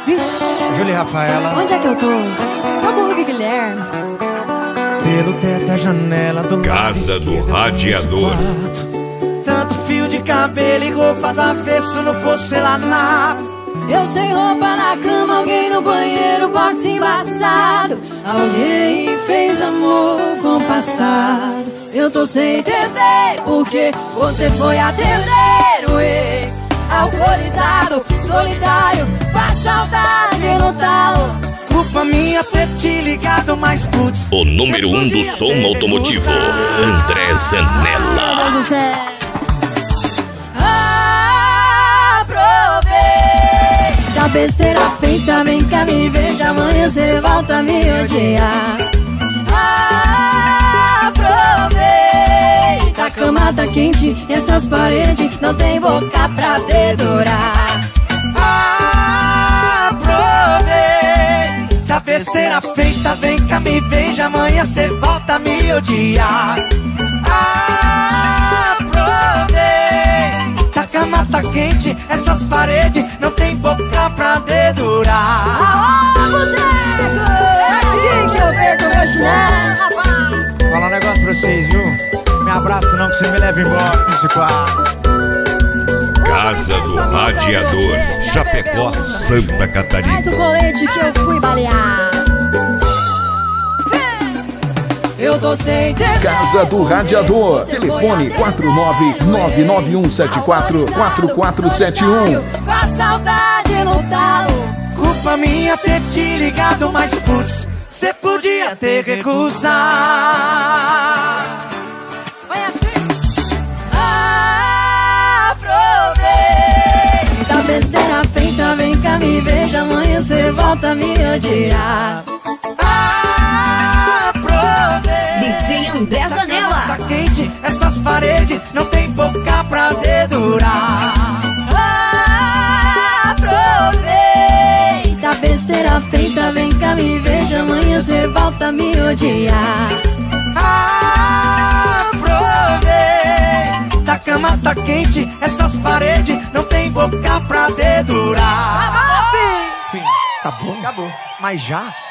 Vixe. Júlia e Rafaela. Onde é que eu tô? Tô com o Hugo Guilherme. Pelo teto a janela do Casa do Radiador. Tanto fio de cabelo e roupa do avesso no porcelanato. Eu sem roupa na cama, alguém no banheiro, box embaçado. Alguém fez amor compassado. Eu tô sem entender porque você foi atender o ex. Alcoolizado, solitário, faz saudade no talo. Culpa minha ter te ligado, mas putz. O número 1 do som automotivo, André Zanella. Meu Deus do céu. Aproveita a besteira feita, vem cá me veja, amanhã cê volta a me odiar. Aproveita, a cama tá quente, essas paredes não tem boca pra dedurar. Aproveita a besteira feita, vem cá me veja, amanhã cê volta a me odiar. Aproveita, a cama tá quente, essas paredes não tem boca pra dedurar. Aô, boteco! É aqui que eu perco meu chinelo, rapaz. Vou falar um negócio pra vocês, viu? Me abraça não que você me leva embora nesse quarto. Casa do Radiador, Chapecó, Santa Catarina. Faz o colete que eu fui balear. Eu tô sem entender. Casa do Radiador. Telefone 49991744471. Com a saudade no talo. Culpa minha ter te ligado, mas putz, cê podia ter recusado. Vai assim. Aproveita a besteira feita, vem cá me veja, amanhã cê volta a me odiar. DJ André Zanella. Tá quente, essas paredes não tem boca pra dedurar. Aproveita a besteira feita, vem cá me veja, amanhã cê volta a me odiar. Aproveita, a cama tá quente, essas paredes não tem boca pra dedurar. Fim. Fim. Tá bom? Acabou. Mas já?